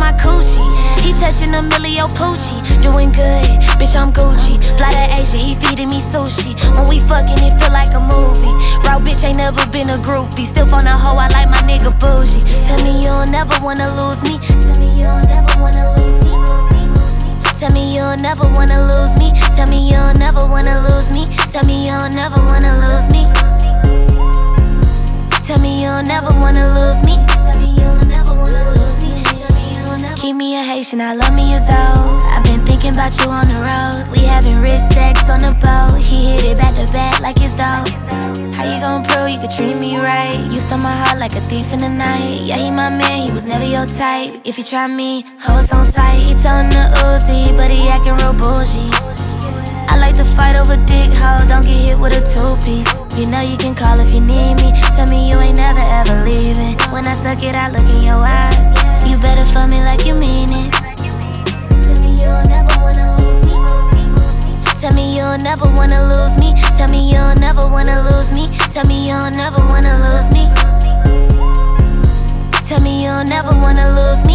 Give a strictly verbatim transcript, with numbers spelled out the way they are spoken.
my coochie. He touching a millio poochie. Doing good, bitch, I'm Gucci. Fly to Asia, he feeding me sushi. When we fucking, it feel like a movie. Raw bitch ain't never been a groupie. Still on a hoe, I like my nigga bougie. Tell me you'll never wanna lose me. Tell me you'll never wanna lose me. Tell me you'll never wanna lose me. Tell me you'll never wanna lose me. Tell me you'll never wanna lose me. Tell me you'll never wanna lose me. Tell me you'll never wanna lose me. Keep me a Haitian, I love me a Zoe. I've been thinking about you on the road. We having rich sex on the boat. He hit it back to back like it's dope. How you gon' prove you could treat me right? You stole my heart like a thief in the night. Yeah, he my man, he was never your type. If you try me, hoes on sight. He told him to Uzi, but he acting real bougie. I like to fight over dick, hoe, don't get hit with a two-piece. You know you can call if you need me. Tell me you ain't never ever leaving. When I suck it, I look in your eyes. You better fuck me like you mean it. Tell me you'll never wanna lose me. Tell me you'll never wanna lose me. Tell me you'll never wanna lose me. Tell me you'll never wanna lose me. Tell me you'll never wanna lose me.